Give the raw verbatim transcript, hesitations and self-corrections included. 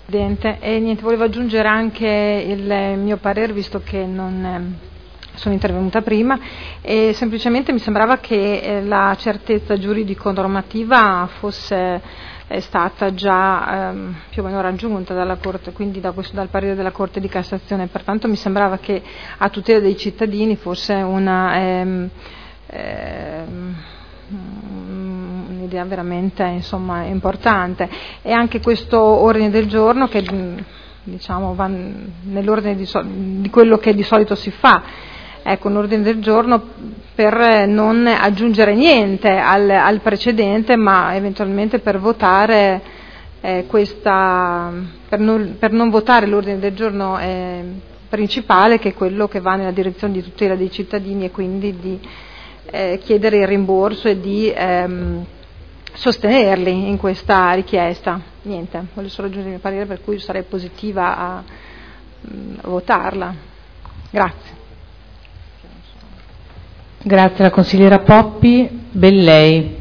Presidente, e niente, volevo aggiungere anche il mio parere, visto che non eh, sono intervenuta prima, e semplicemente mi sembrava che eh, la certezza giuridico-normativa fosse è stata già ehm, più o meno raggiunta dalla Corte, quindi da questo, dal parere della Corte di Cassazione, pertanto mi sembrava che a tutela dei cittadini fosse una ehm, ehm, un'idea veramente, insomma, importante. E anche questo ordine del giorno che, diciamo, va nell'ordine di, so- di quello che di solito si fa, ecco, un ordine del giorno per non aggiungere niente al, al precedente, ma eventualmente per votare eh, questa, per non, per non votare l'ordine del giorno eh, principale, che è quello che va nella direzione di tutela dei cittadini, e quindi di Eh, chiedere il rimborso e di ehm, sostenerli in questa richiesta. Niente, voglio solo aggiungere il mio parere, per cui sarei positiva a, mh, a votarla. Grazie. Grazie alla consigliera Poppi. Bellei.